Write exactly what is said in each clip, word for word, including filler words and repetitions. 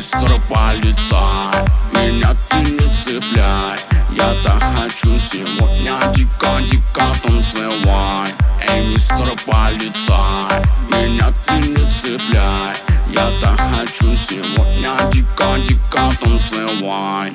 мистер полицай, меня ты не цепляй. Я так хочу сегодня дико-дико танцевать. Эй, мистер полицай, меня ты не цепляй. Я так хочу сегодня дико-дико танцевать.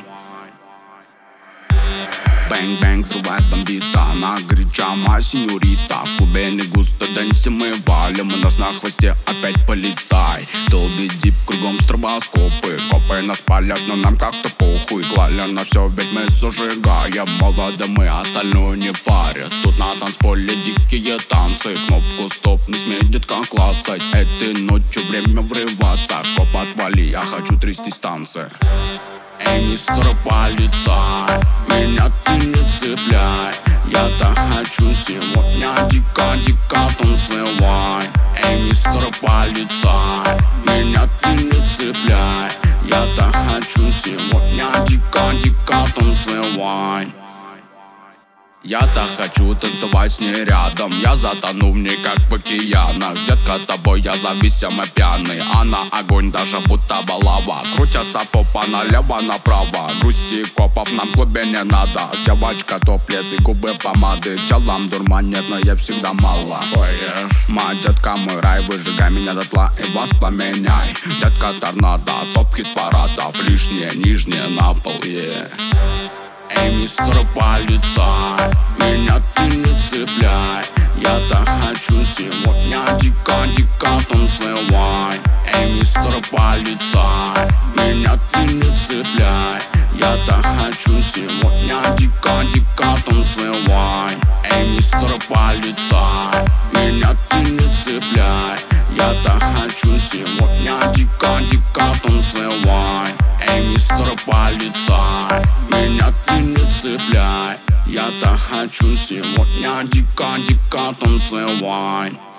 Бэнг-бэнг, взрывает бомбита, она горяча, моя сеньорита. В клубе не густо дэнси мы валим, у нас на хвосте опять полицай. Долби дип, кругом стробоскопы, копы нас палят, но нам как-то похуй. Клали на все, ведь мы зажигаем, молодо мы, остальное не парят. Тут на танцполе дикие танцы, кнопку стоп, не смей, детка, клацать. Этой ночью время врываться, коп, отвали, я хочу трястись танцы. Эй, мистер полицай, меня ты не цепляй. Я так хочу сегодня дико-дико танцевать. Эй, мистер полицай, меня ты не цепляй. Я так хочу сегодня дико-дико танцевать. Я так хочу танцевать с ней рядом. Я затону в ней как в океанах. Детка, тобой я зависимо пьяный. Она огонь даже будто балава. Крутятся попа налево-направо. Грусти копов нам в клубе не надо. Девочка топлес и губы помады. Телом дурманит, но ей всегда мало. Fire. Моя детка, мой рай, выжигай меня дотла и воспламеняй. Детка торнадо, топ-хит парадов. Лишнее, нижнее на пол, yeah. Эй, мистер полицай, меня ты не цепляй. Я так хочу сегодня дико-дико танцевать. Эй, мистер полицай, меня ты не цепляй. Я так хочу сегодня дико-дико танцевать. Эй, мистер полицай, меня ты не цепляй. Я так хочу сегодня дико-дико танцевать. Эй, мистер полицай, меня ты не цепляй. Я так хочу сегодня дико-дико танцевать.